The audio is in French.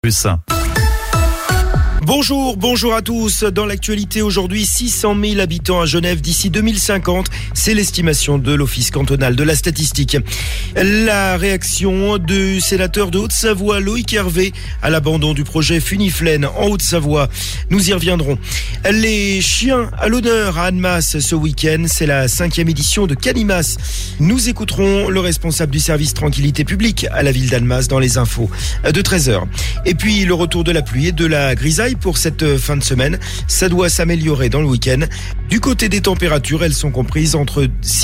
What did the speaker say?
Plus. Bonjour à tous. Dans l'actualité aujourd'hui, 600 000 habitants à Genève d'ici 2050. C'est l'estimation de l'Office cantonal de la statistique. La réaction du sénateur de Haute-Savoie, Loïc Hervé, à l'abandon du projet Funiflène en Haute-Savoie. Nous y reviendrons. Les chiens à l'honneur à Annemasse ce week-end. C'est la 5e édition de Canimas. Nous écouterons le responsable du service tranquillité publique à la ville d'Annemasse dans les infos de 13h. Et puis le retour de la pluie et de la grisaille pour cette fin de semaine. Ça doit s'améliorer dans le week-end. Du côté des températures, elles sont comprises entre